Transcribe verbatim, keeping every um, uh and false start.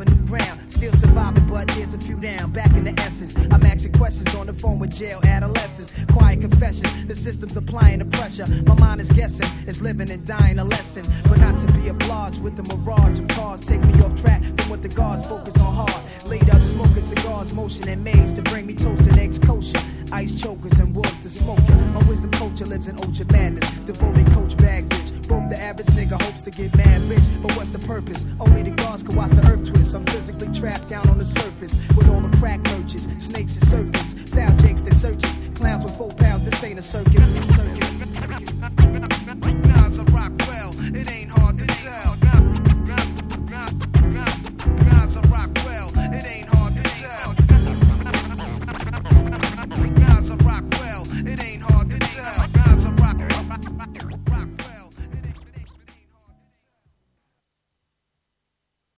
discover new ground. Still surviving, but there's a few down. Back in the essence, I'm asking questions on the phone with jail adolescents. Quiet confessions, the system's applying the pressure. My mind is guessing, it's living and dying a lesson. But not to be obliged with the mirage of cars. Take me off track from what the guards focus on hard. Laid up smoking cigars, motion and maze to bring me toast and eggs kosher. Ice chokers and wolves to smoking. My wisdom culture lives in ultra madness. Devoted coach bag bitch. Broke the average nigga hopes to get mad rich. But what's the purpose? Only the gods can watch the earth twist. I'm physically trapped down on the surface with all the crack merchants, snakes and serpents, foul jakes that searches, clowns with four pounds. This ain't a circus. Circus. Nas, I rock well. It ain't hard to